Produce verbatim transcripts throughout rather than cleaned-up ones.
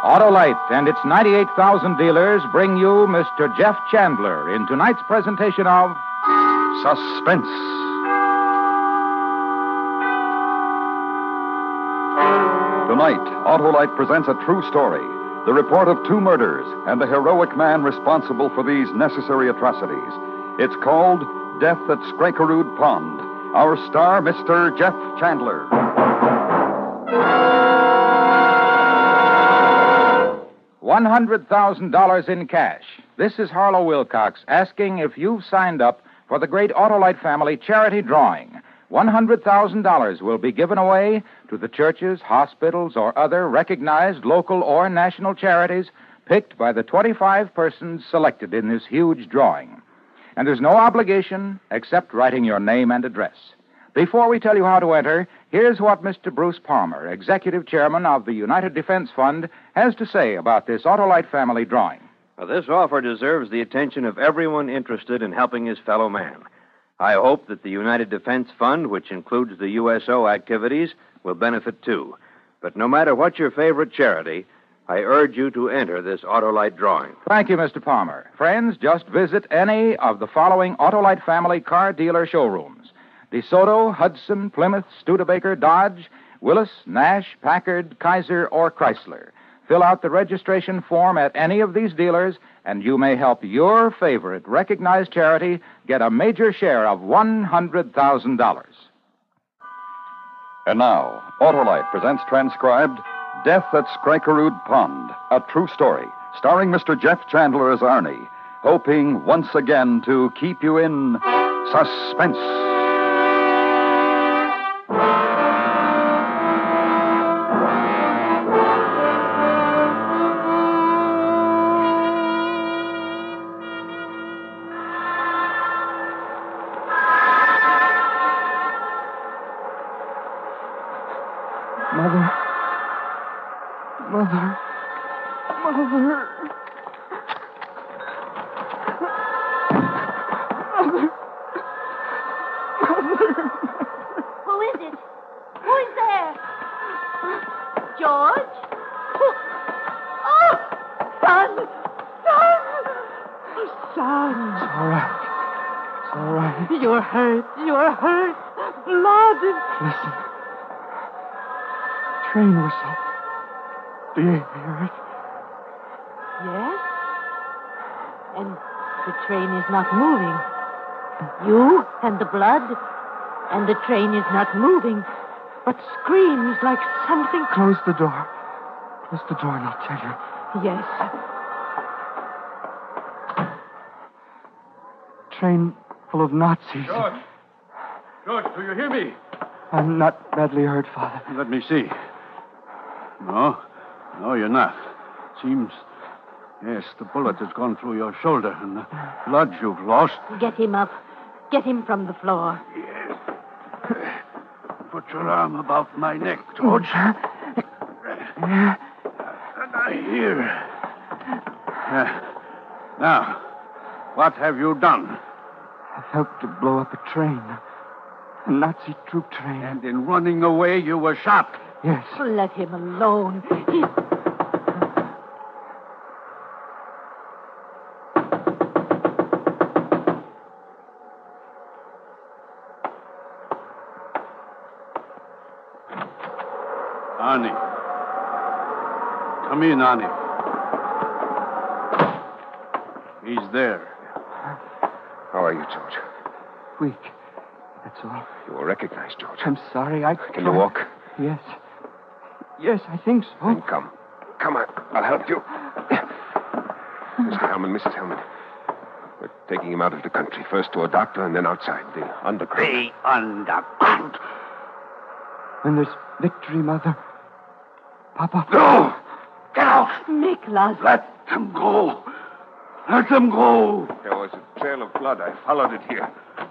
Autolite and its ninety-eight thousand dealers bring you Mister Jeff Chandler in tonight's presentation of Suspense. Tonight, Autolite presents a true story. The report of two murders and the heroic man responsible for these necessary atrocities. It's called Death at Scrakerood Pond. Our star, Mister Jeff Chandler. one hundred thousand dollars in cash. This is Harlow Wilcox asking if you've signed up for the great Autolite family charity drawing. one hundred thousand dollars will be given away to the churches, hospitals, or other recognized local or national charities picked by the twenty-five persons selected in this huge drawing. And there's no obligation except writing your name and address. Before we tell you how to enter, here's what Mister Bruce Palmer, Executive Chairman of the United Defense Fund, has to say about this Autolite family drawing. Well, this offer deserves the attention of everyone interested in helping his fellow man. I hope that the United Defense Fund, which includes the U S O activities, will benefit too. But no matter what your favorite charity, I urge you to enter this Autolite drawing. Thank you, Mister Palmer. Friends, just visit any of the following Autolite family car dealer showrooms: DeSoto, Hudson, Plymouth, Studebaker, Dodge, Willis, Nash, Packard, Kaiser, or Chrysler. Fill out the registration form at any of these dealers, and you may help your favorite recognized charity get a major share of one hundred thousand dollars. And now, Autolite presents transcribed Death at Scrakerood Pond, a true story, starring Mister Jeff Chandler as Arnie, hoping once again to keep you in suspense. Mother. Mother. Mother. Mother. Mother. Who is it? Who is there? George? Who? Oh! Son! Son! Son! It's all right. It's all right. You're hurt. You're hurt. Blood. Listen. Train whistle. Do you hear it? Yes? And the train is not moving. You and the blood, and the train is not moving, but screams like something... Close the door. Close the door and I'll tell you. Yes. Train full of Nazis. George! George, do you hear me? I'm not badly hurt, Father. Let me see. No. No, you're not. Seems... Yes, the bullet has gone through your shoulder, and the blood you've lost... Get him up. Get him from the floor. Yes. Put your arm about my neck, George. And I hear... Uh, now, what have you done? I've helped to blow up a train. A Nazi troop train. And in running away, you were shot. Yes. Let him alone. He... Arnie. Come in, Arnie. He's there. How are you, George? Weak. That's all. You were recognized, George. I'm sorry. I Can you walk? Yes. Yes, I think so. Then come. Come on. I'll help you. Mister Hellman, Missus Hellman. We're taking him out of the country. First to a doctor and then outside. The underground. The underground. When there's victory, Mother. Papa. No! Get out! Miklas. Let them go. Let them go. There was a trail of blood. I followed it here.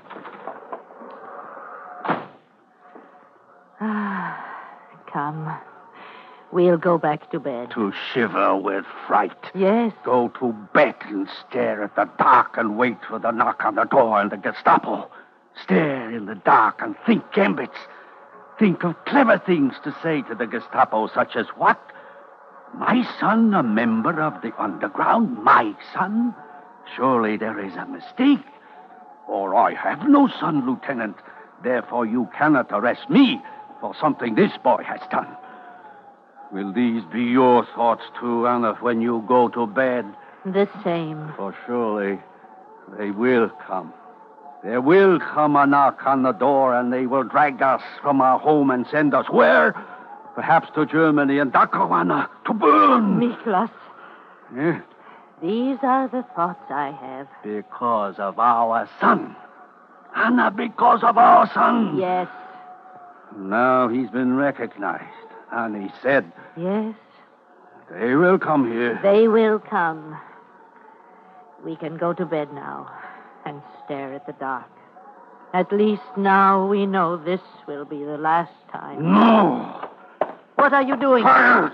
Ah, come. We'll go back to bed. To shiver with fright. Yes. Go to bed and stare at the dark and wait for the knock on the door and the Gestapo. Stare in the dark and think gambits. Think of clever things to say to the Gestapo, such as what? My son, a member of the underground? My son? Surely there is a mistake. Or I have no son, Lieutenant. Therefore you cannot arrest me for something this boy has done. Will these be your thoughts, too, Anna, when you go to bed? The same. For surely they will come. There will come a knock on the door, and they will drag us from our home and send us where? Perhaps to Germany and Dachau, Anna, to burn. Miklas, Eh? these are the thoughts I have. Because of our son. Anna, because of our son. Yes, Now he's been recognized, and he said, yes, they will come here. they will come. We can go to bed now and stare at the dark. At least now we know this will be the last time. No! What are you doing? Quiet!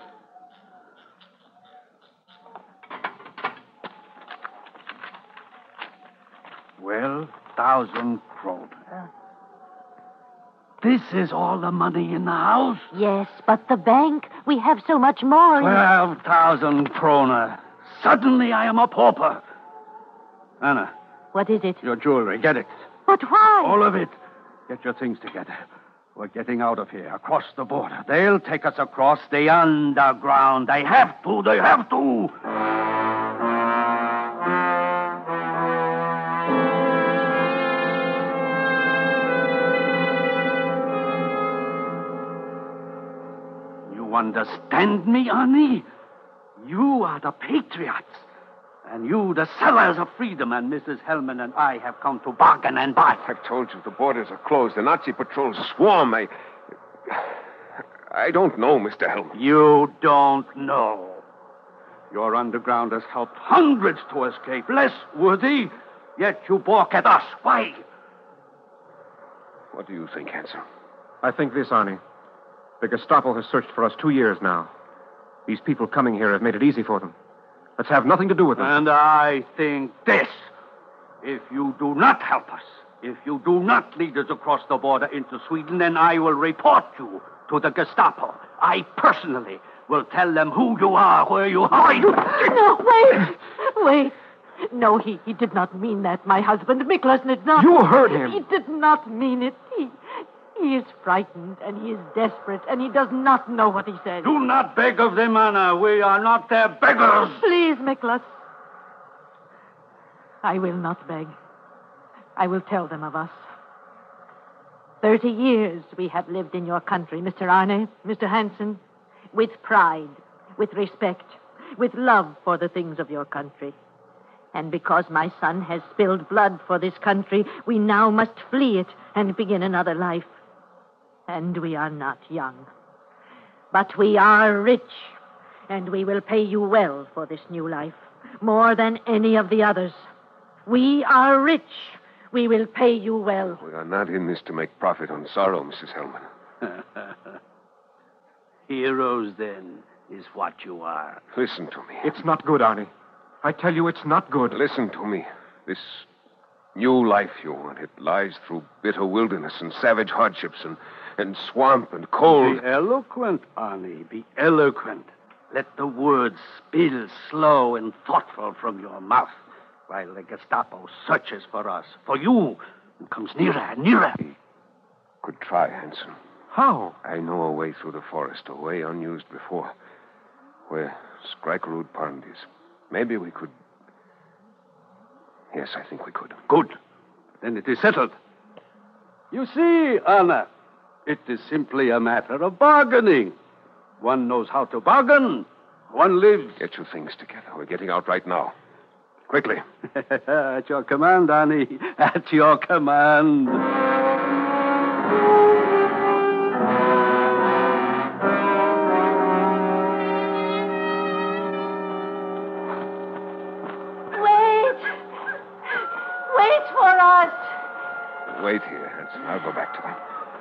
Twelve thousand kroner. This is all the money in the house? Yes, but the bank, we have so much more. Twelve thousand kroner. Suddenly I am a pauper. Anna, What is it? your jewelry, get it. But why? All of it. Get your things together. We're getting out of here, across the border. They'll take us across the underground. They have to, they have to. You understand me, Annie? You are the patriots. And you, the sellers of freedom, and Missus Hellman and I have come to bargain and buy. I've told you the borders are closed. The Nazi patrols swarm. I. I don't know, Mister Hellman. You don't know. Your underground has helped hundreds to escape, less worthy, yet you balk at us. Why? What do you think, Hansel? I think this, Arnie. The Gestapo has searched for us two years now. These people coming here have made it easy for them. Let's have nothing to do with them. And I think this. If you do not help us, if you do not lead us across the border into Sweden, then I will report you to the Gestapo. I personally will tell them who you are, where you hide. No, wait. Wait. No, he, he did not mean that, my husband. Miklas did not. You heard him. He did not mean it. He, he is frightened, and he is desperate, and he does not know what he said. Do not beg of them, Anna. We are not their beggars. Please, Miklas. I will not beg. I will tell them of us. Thirty years we have lived in your country, Mister Arne, Mister Hansen, with pride, with respect, with love for the things of your country. And because my son has spilled blood for this country, we now must flee it and begin another life. And we are not young. But we are rich, and we will pay you well for this new life, more than any of the others. We are rich. We will pay you well. We are not in this to make profit on sorrow, Missus Hellman. Heroes, then, is what you are. Listen to me. It's not good, Arnie. I tell you, it's not good. Listen to me. This new life you want, it lies through bitter wilderness and savage hardships and, and swamp and cold. Be eloquent, Arnie. Be eloquent. Let the words spill slow and thoughtful from your mouth while the Gestapo searches for us, for you, and comes nearer and nearer. Could try, Hanson. How? I know a way through the forest, a way unused before, where Skrikerud Pond is. Maybe we could... Yes, I think we could. Good. Then it is settled. You see, Anna, it is simply a matter of bargaining. One knows how to bargain. One lives... Get your things together. We're getting out right now. Quickly. At your command, Annie. At your command. Wait! Wait for us! Wait here, Hanson. I'll go back to them.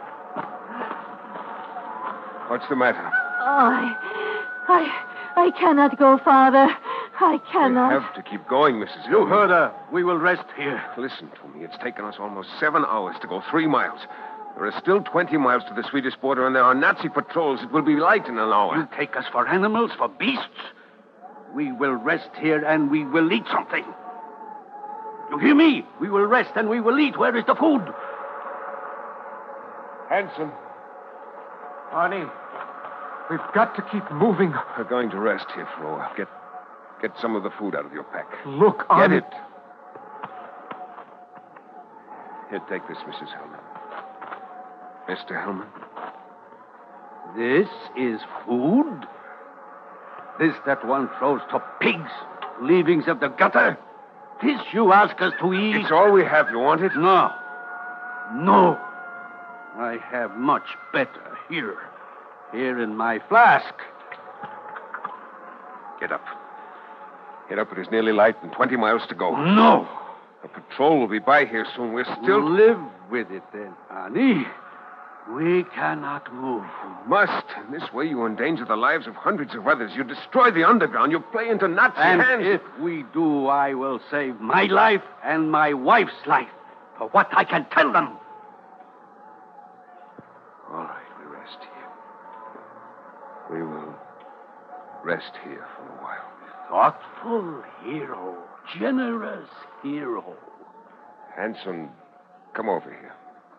What's the matter? Oh, I, I, I cannot go farther. I cannot. We have to keep going, Missus You Hellman. heard her. We will rest here. Listen to me. It's taken us almost seven hours to go three miles. There are still twenty miles to the Swedish border, and there are Nazi patrols. It will be light in an hour. You take us for animals, for beasts? We will rest here and we will eat something. You hear me? We will rest and we will eat. Where is the food? Hanson, Arnie, we've got to keep moving. we're going to rest here for a while. Get, get some of the food out of your pack. Look, Get Arnie. it. Here, take this, Missus Hellman. Mister Hellman. This is food? This that one throws to pigs, leavings of the gutter? This you ask us to eat? It's all we have. You want it? No. No. I have much better here. Here in my flask. Get up. Get up. It is nearly light and twenty miles to go. No. A patrol will be by here soon. We're still... Live with it then, Annie. We cannot move. You must. In this way, you endanger the lives of hundreds of others. You destroy the underground. You play into Nazi And hands. if we do, I will save my life and my wife's life. For what I can tell them. All right, we rest here. We will rest here for a while. Thoughtful hero. Generous hero. Hanson, come over here.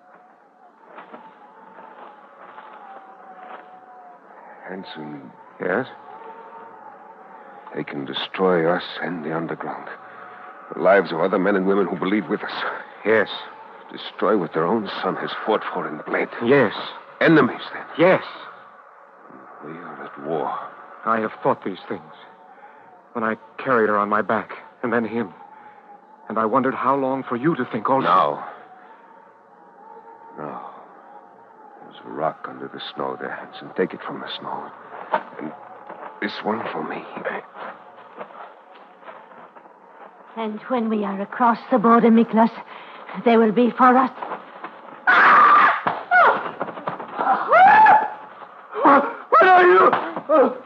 Hanson. Yes? They can destroy us and the underground. The lives of other men and women who believe with us. Yes. Destroy what their own son has fought for in blood. Yes. Enemies, then. Yes. We are at war. I have thought these things. When I carried her on my back, and then him. And I wondered how long for you to think also. Now. Now. There's a rock under the snow there, Hanson. Take it from the snow. And this one for me. And when we are across the border, Miklas, they will be for us. What are you?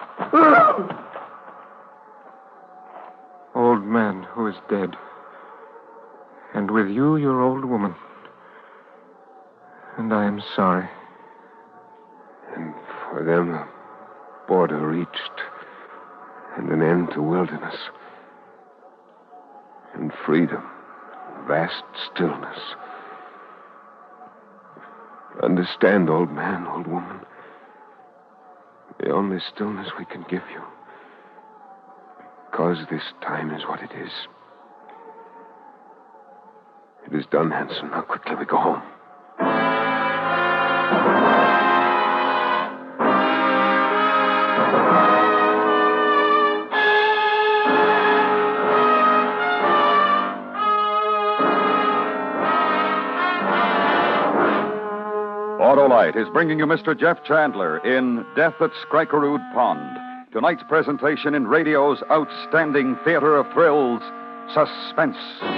Old man who is dead. And with you, your old woman. And I am sorry. And for them, the border reached. And an end to wilderness. And freedom. Vast stillness. Understand, old man, old woman. The only stillness we can give you. Because this time is what it is. It is done, Hanson. Now quickly we go home. Autolite is bringing you Mister Jeff Chandler in Death at Skrikerud Pond. Tonight's presentation in radio's outstanding theater of thrills, Suspense.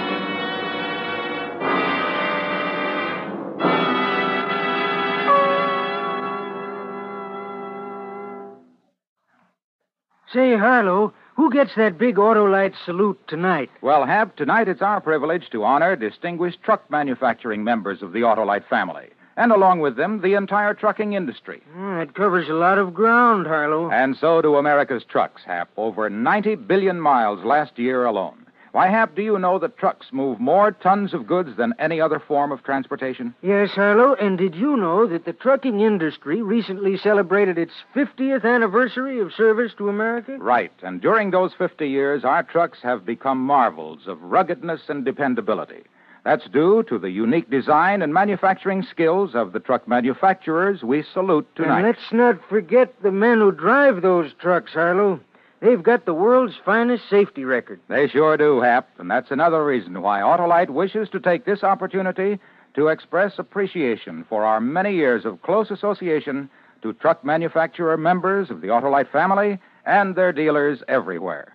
Say, Harlow, who gets that big Autolite salute tonight? Well, Hap, tonight it's our privilege to honor distinguished truck manufacturing members of the Autolite family. And along with them, the entire trucking industry. Mm, it covers a lot of ground, Harlow. And so do America's trucks, Hap. Over ninety billion miles last year alone. Why, Hap, do you know that trucks move more tons of goods than any other form of transportation? Yes, Harlow, and did you know that the trucking industry recently celebrated its fiftieth anniversary of service to America? Right, and during those fifty years, our trucks have become marvels of ruggedness and dependability. That's due to the unique design and manufacturing skills of the truck manufacturers we salute tonight. And let's not forget the men who drive those trucks, Harlow. They've got the world's finest safety record. They sure do, Hap, and that's another reason why Autolite wishes to take this opportunity to express appreciation for our many years of close association to truck manufacturer members of the Autolite family and their dealers everywhere.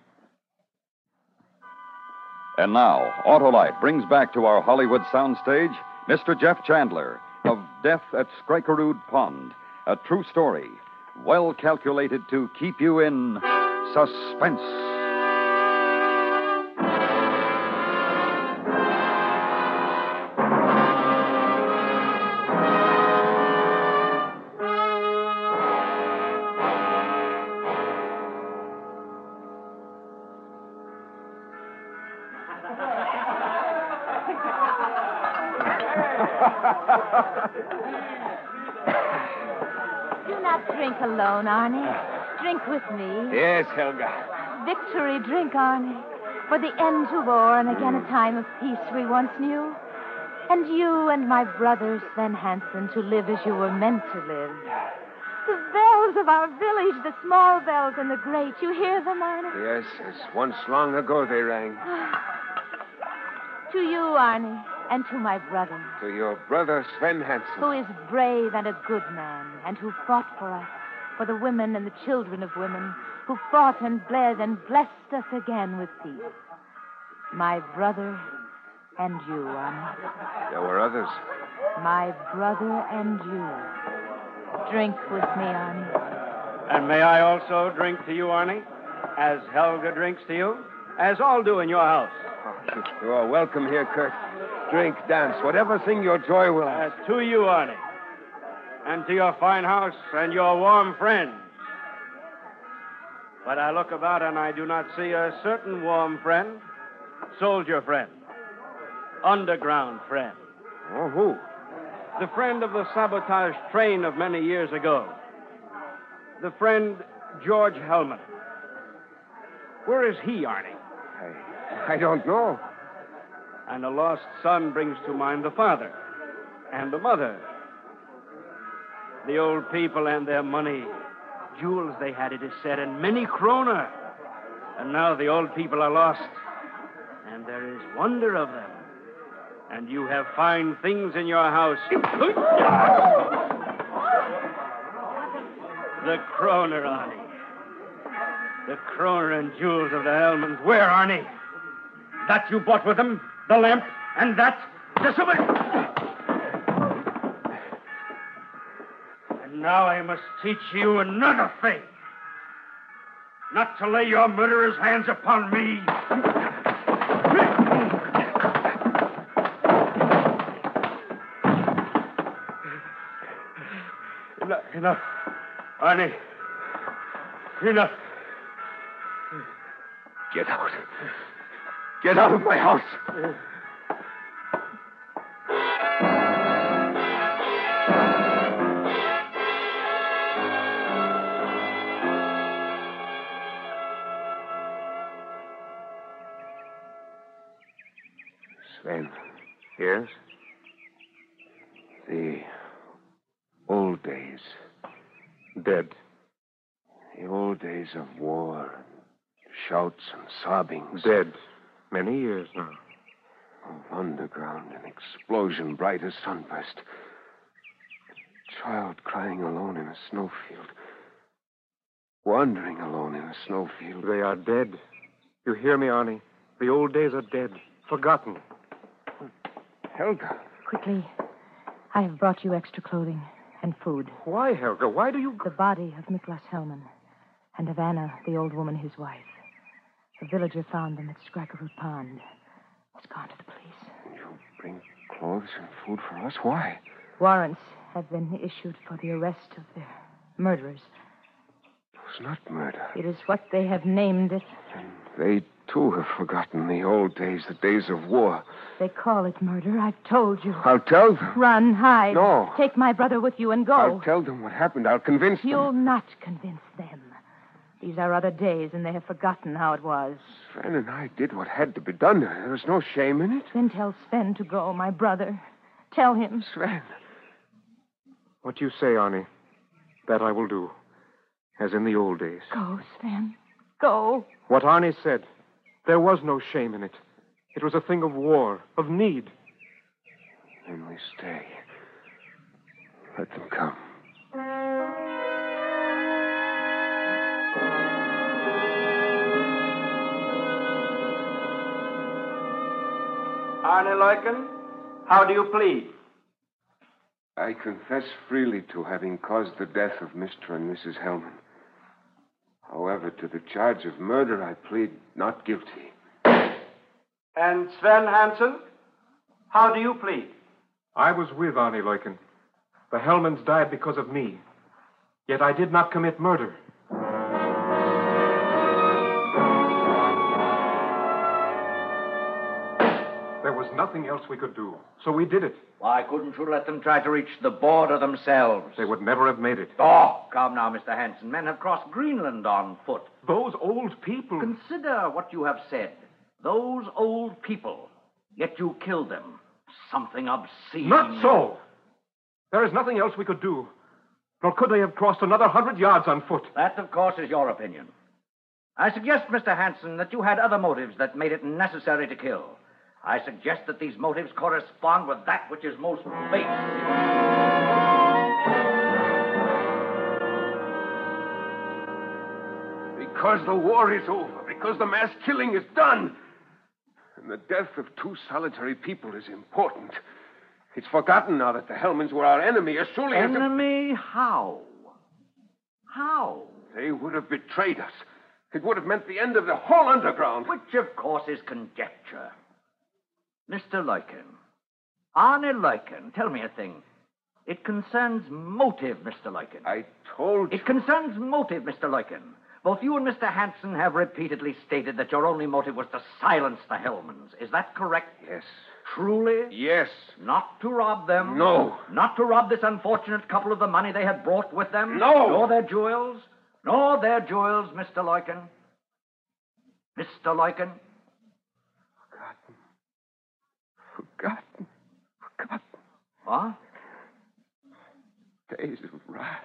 And now, Autolite brings back to our Hollywood soundstage Mister Jeff Chandler of Death at Skrikerud Pond, a true story, well calculated to keep you in suspense. Do not drink alone, Arnie. Drink with me. Yes, Helga. Victory drink, Arnie. For the end to war and again a time of peace we once knew. And you and my brother, Sven Hansen, to live as you were meant to live. The bells of our village, the small bells and the great, you hear them, Arnie? Yes, yes. Once long ago they rang. To you, Arnie, and to my brother. To your brother, Sven Hansen. Who is brave and a good man, and who fought for us, for the women and the children of women, who fought and bled and blessed us again with peace. My brother and you, Arnie. There were others. My brother and you. Drink with me, Arnie. And may I also drink to you, Arnie? As Helga drinks to you? As all do in your house. Oh, you are welcome here, Kurt. Drink, dance, whatever thing your joy will Uh, ask. to you, Arnie. And to your fine house and your warm friends. But I look about and I do not see a certain warm friend, soldier friend, underground friend. Oh, who? The friend of the sabotaged train of many years ago. The friend George Hellman. Where is he, Arnie? I, I don't know. And a lost son brings to mind the father and the mother. The old people and their money. Jewels they had, it is said, and many kroner. And now the old people are lost. And there is wonder of them. And you have fine things in your house. The kroner, Arnie. The kroner and jewels of the Hellmans. Where, Arnie? That you bought with them? The lamp? And that? The silver? And now I must teach you another thing. Not to lay your murderer's hands upon me. Enough, enough. Arnie. Enough. Get out. Get out of my house. Sven. Yes? The old days. Dead. The old days of war and shouts and sobbings. Dead. Many years now. Of underground and explosion bright as sunburst. A child crying alone in a snowfield. Wandering alone in a snowfield. They are dead. You hear me, Arnie? The old days are dead. Forgotten. Helga. Quickly, I have brought you extra clothing and food. Why, Helga? Why do you... The body of Miklas Hellman and of Anna, the old woman, his wife. The villager found them at Skrackerud Pond. Has gone to the police. You bring clothes and food for us? Why? Warrants have been issued for the arrest of their murderers. It was not murder. It is what they have named it. And they, too, have forgotten the old days, the days of war. They call it murder. I've told you. I'll tell them. Run, hide. No. Take my brother with you and go. I'll tell them what happened. I'll convince them. You'll not convince them. These are other days, and they have forgotten how it was. Sven and I did what had to be done. There was no shame in it. Then tell Sven to go, my brother. Tell him. Sven. What you say, Arnie, that I will do. As in the old days. Go, Sven. Go. What Arnie said. There was no shame in it. It was a thing of war, of need. Then we stay. Let them come. Arnie Leuken, how do you plead? I confess freely to having caused the death of Mister and Missus Hellman. However, to the charge of murder, I plead not guilty. And Sven Hansen, how do you plead? I was with Arnie Leuken. The Hellmans died because of me. Yet I did not commit murder. There was nothing else we could do, so we did it. Why couldn't you let them try to reach the border themselves? They would never have made it. Oh, come now, Mister Hanson. Men have crossed Greenland on foot. Those old people. Consider what you have said. Those old people. Yet you killed them. Something obscene. Not so. There is nothing else we could do. Nor could they have crossed another hundred yards on foot. That, of course, is your opinion. I suggest, Mister Hanson, that you had other motives that made it necessary to kill. I suggest that these motives correspond with that which is most base. Because the war is over, because the mass killing is done, and the death of two solitary people is important. It's forgotten now that the Hellmans were our enemy, as surely as... Enemy? How? How? They would have betrayed us. It would have meant the end of the whole underground. Which, of course, is conjecture. Mister Luyken. Arne Luyken, tell me a thing. It concerns motive, Mister Luyken. I told you. It concerns motive, Mister Luyken. Both you and Mister Hanson have repeatedly stated that your only motive was to silence the Hellmans. Is that correct? Yes. Truly? Yes. Not to rob them? No. Not to rob this unfortunate couple of the money they had brought with them? No. Nor their jewels? Nor their jewels, Mister Luyken? Mister Luyken? Forgotten. Forgotten. Forgotten. What? Days of wrath.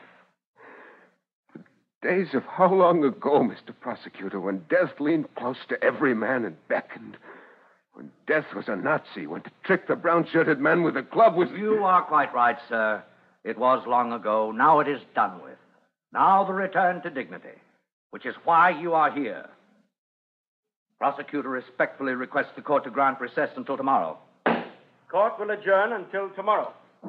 The days of how long ago, Mister Prosecutor, when death leaned close to every man and beckoned. When death was a Nazi, when to trick the brown-shirted man with a club was... You are quite right, sir. It was long ago. Now it is done with. Now the return to dignity, which is why you are here. Prosecutor respectfully requests the court to grant recess until tomorrow. Court will adjourn until tomorrow.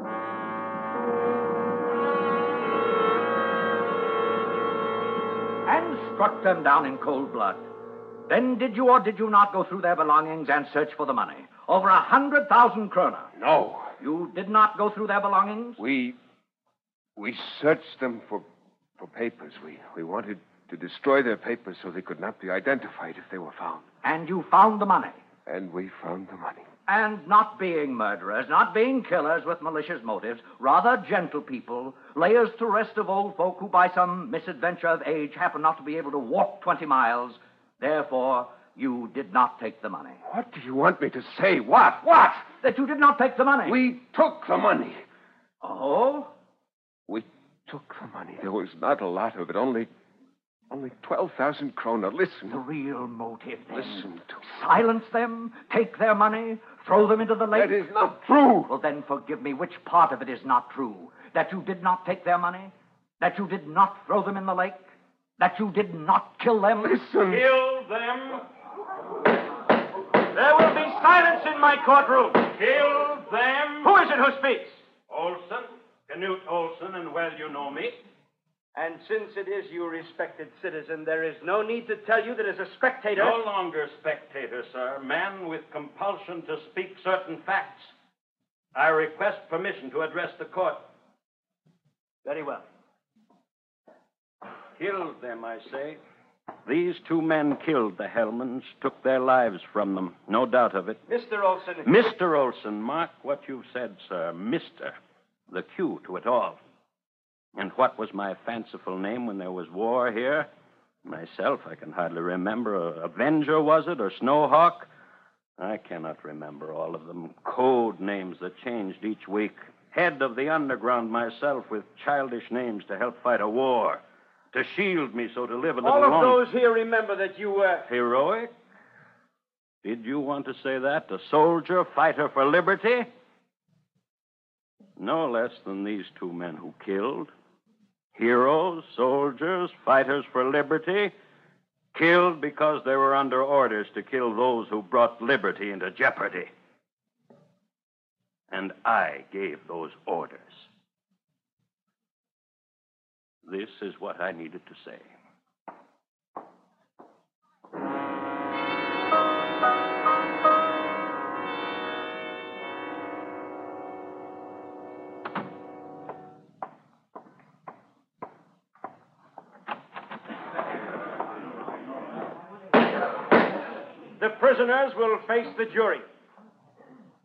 And struck them down in cold blood. Then did you or did you not go through their belongings and search for the money? Over a hundred thousand kroner. No. You did not go through their belongings? We... We searched them for... for papers. We, we wanted to destroy their papers so they could not be identified if they were found. And you found the money? And we found the money. And not being murderers, not being killers with malicious motives, rather gentle people, layers to rest of old folk who by some misadventure of age happen not to be able to walk twenty miles. Therefore, you did not take the money. What do you want me to say? What? What? That you did not take the money. We took the money. Oh? We took the money. There was not a lot of it, only... only twelve thousand kroner. Listen. The real motive, then. Listen to... Silence them, take their money, throw them into the lake. That is not true. Well, then forgive me. Which part of it is not true? That you did not take their money? That you did not throw them in the lake? That you did not kill them? Listen. Kill them. There will be silence in my courtroom. Kill them. Who is it who speaks? Olson. Knut Olson, and well you know me. And since it is you, respected citizen, there is no need to tell you that as a spectator... No longer spectator, sir. Man with compulsion to speak certain facts. I request permission to address the court. Very well. Killed them, I say. These two men killed the Hellmans, took their lives from them. No doubt of it. Mister Olson... Mister Olson, mark what you've said, sir. Mister The cue to it all. And what was my fanciful name when there was war here? Myself, I can hardly remember. Avenger, was it? Or Snowhawk? I cannot remember all of them. Code names that changed each week. Head of the underground myself with childish names to help fight a war. To shield me so to live a little All of longer. those here remember that you were... Heroic? Did you want to say that? A soldier, fighter for liberty? No less than these two men who killed. Heroes, soldiers, fighters for liberty, killed because they were under orders to kill those who brought liberty into jeopardy. And I gave those orders. This is what I needed to say. The prisoners will face the jury.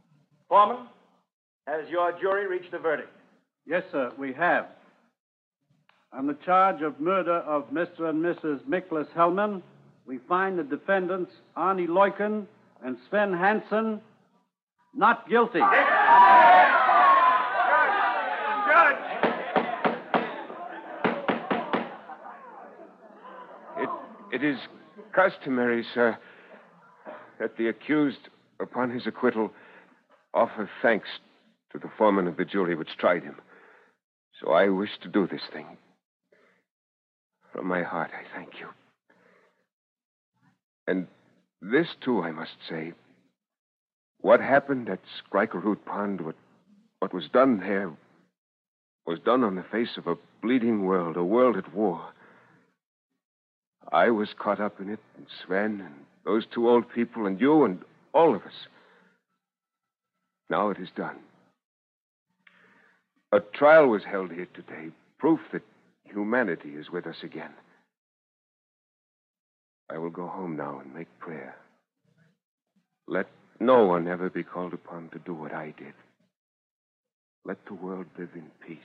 Foreman, has your jury reached a verdict? Yes, sir, we have. On the charge of murder of Mister and Missus Miklas Hellman, we find the defendants, Arnie Leuken and Sven Hansen, not guilty. It, it is customary, sir, that the accused, upon his acquittal, offer thanks to the foreman of the jury which tried him. So I wish to do this thing. From my heart, I thank you. And this, too, I must say. What happened at Skrikerud Pond, what, what was done there, was done on the face of a bleeding world, a world at war. I was caught up in it, and Sven, and those two old people, and you, and all of us. Now it is done. A trial was held here today, proof that humanity is with us again. I will go home now and make prayer. Let no one ever be called upon to do what I did. Let the world live in peace.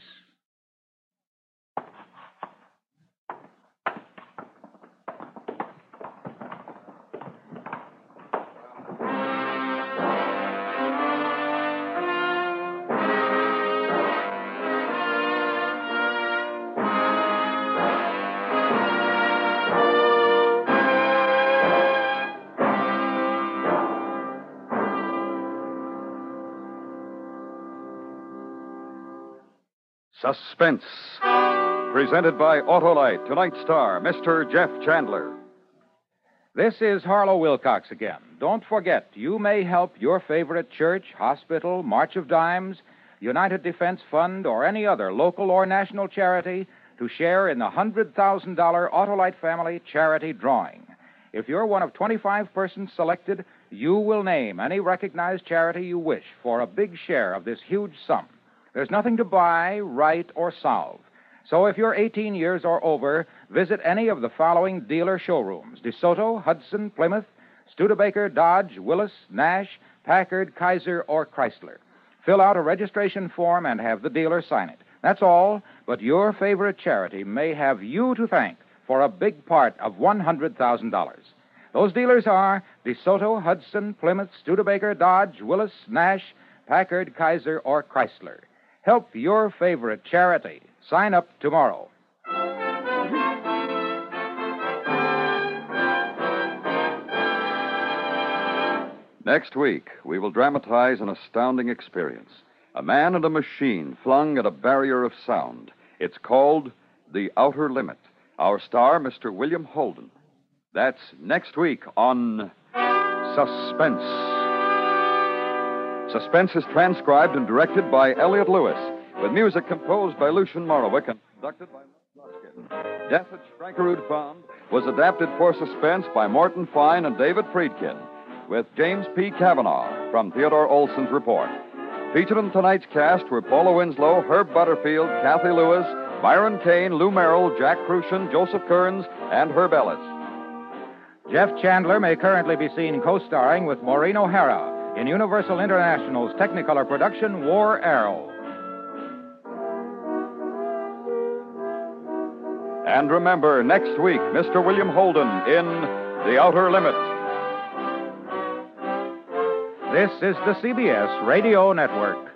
Suspense. Presented by Autolite. Tonight's star, Mister Jeff Chandler. This is Harlow Wilcox again. Don't forget, you may help your favorite church, hospital, March of Dimes, United Defense Fund, or any other local or national charity to share in the one hundred thousand dollars Autolite Family Charity Drawing. If you're one of twenty-five persons selected, you will name any recognized charity you wish for a big share of this huge sum. There's nothing to buy, write, or solve. So if you're eighteen years or over, visit any of the following dealer showrooms: DeSoto, Hudson, Plymouth, Studebaker, Dodge, Willis, Nash, Packard, Kaiser, or Chrysler. Fill out a registration form and have the dealer sign it. That's all, but your favorite charity may have you to thank for a big part of one hundred thousand dollars. Those dealers are DeSoto, Hudson, Plymouth, Studebaker, Dodge, Willis, Nash, Packard, Kaiser, or Chrysler. Help your favorite charity. Sign up tomorrow. Next week, we will dramatize an astounding experience. A man and a machine flung at a barrier of sound. It's called The Outer Limit. Our star, Mister William Holden. That's next week on Suspense. Suspense is transcribed and directed by Elliott Lewis, with music composed by Lucien Morawick and conducted by Luskin. Death at Skrikerud Pond was adapted for Suspense by Morton Fine and David Friedkin, with James P. Cavanaugh from Theodore Olson's report. Featured in tonight's cast were Paula Winslow, Herb Butterfield, Kathy Lewis, Byron Kane, Lou Merrill, Jack Crucian, Joseph Kearns, and Herb Ellis. Jeff Chandler may currently be seen co-starring with Maureen O'Hara in Universal International's Technicolor production, War Arrow. And remember, next week, Mister William Holden in The Outer Limit. This is the C B S Radio Network.